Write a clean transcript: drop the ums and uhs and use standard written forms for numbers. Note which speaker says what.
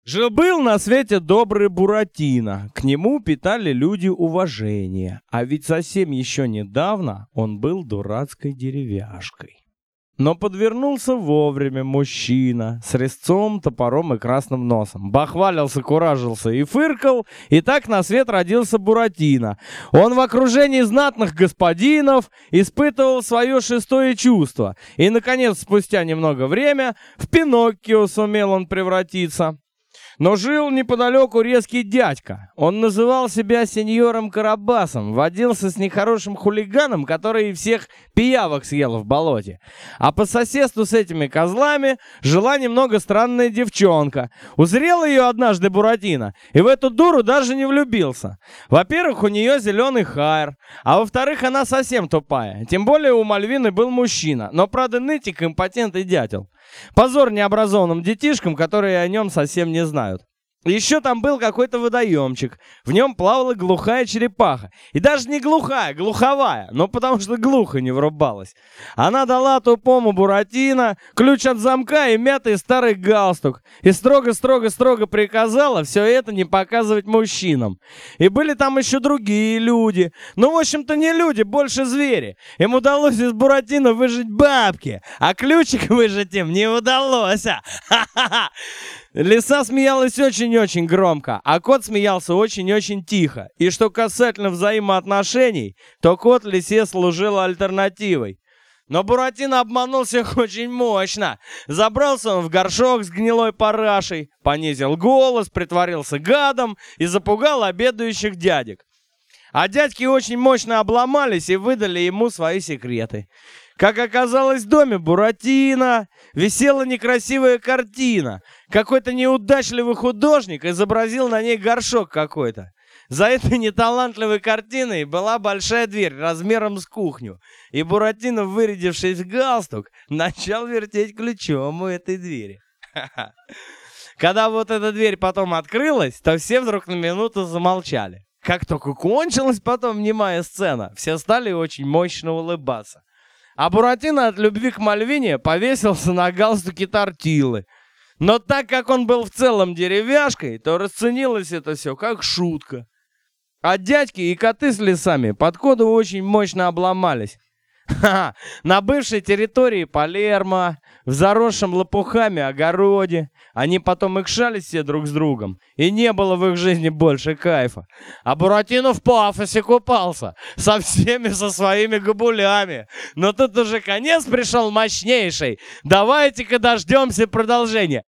Speaker 1: Жил-был на свете добрый Буратино, к нему питали люди уважение, а ведь совсем еще недавно он был дурацкой деревяшкой. Но подвернулся вовремя мужчина с резцом, топором и красным носом. Бахвалился, куражился и фыркал, и так на свет родился Буратино. Он в окружении знатных господинов испытывал свое шестое чувство, и, наконец, спустя немного время, в Пиноккио сумел он превратиться. Но жил неподалеку резкий дядька. Он называл себя сеньором Карабасом, водился с нехорошим хулиганом, который всех пиявок съел в болоте. А по соседству с этими козлами жила немного странная девчонка. Узрел ее однажды Буратино, и в эту дуру даже не влюбился. Во-первых, у нее зеленый хайр, а во-вторых, она совсем тупая. Тем более у Мальвины был мужчина, но, правда, нытик, импотент и дятел. Позор необразованным детишкам, которые о нем совсем не знают. Еще там был какой-то водоемчик. В нем плавала глухая черепаха. И даже не глухая, глуховая, но потому что глухо не врубалась. Она дала тупому Буратино ключ от замка и мятый старый галстук. И строго-строго-строго приказала все это не показывать мужчинам. И были там еще другие люди. Ну, в общем-то, не люди, больше звери. Им удалось из Буратино выжать бабки, а ключик выжать им не удалось. Ха-ха-ха! Лиса смеялась очень-очень громко, а кот смеялся очень-очень тихо. И что касательно взаимоотношений, то кот лисе служил альтернативой. Но Буратино обманул всех очень мощно. Забрался он в горшок с гнилой парашей, понизил голос, притворился гадом и запугал обедающих дядек. А дядьки очень мощно обломались и выдали ему свои секреты. Как оказалось, в доме Буратино висела некрасивая картина. Какой-то неудачливый художник изобразил на ней горшок какой-то. За этой неталантливой картиной была большая дверь размером с кухню. И Буратино, вырядившись в галстук, начал вертеть ключом у этой двери. Когда вот эта дверь потом открылась, то все вдруг на минуту замолчали. Как только кончилась потом немая сцена, все стали очень мощно улыбаться. А Буратино от любви к Мальвине повесился на галстуке тортилы. Но так как он был в целом деревяшкой, то расценилось это все как шутка. А дядьки и коты с лисами под коду очень мощно обломались. Ха-ха, на бывшей территории Палермо, в заросшем лопухами огороде. Они потом икшались все друг с другом, и не было в их жизни больше кайфа. А Буратино в пафосе купался, со всеми со своими габулями. Но тут уже конец пришел мощнейший. Давайте-ка дождемся продолжения.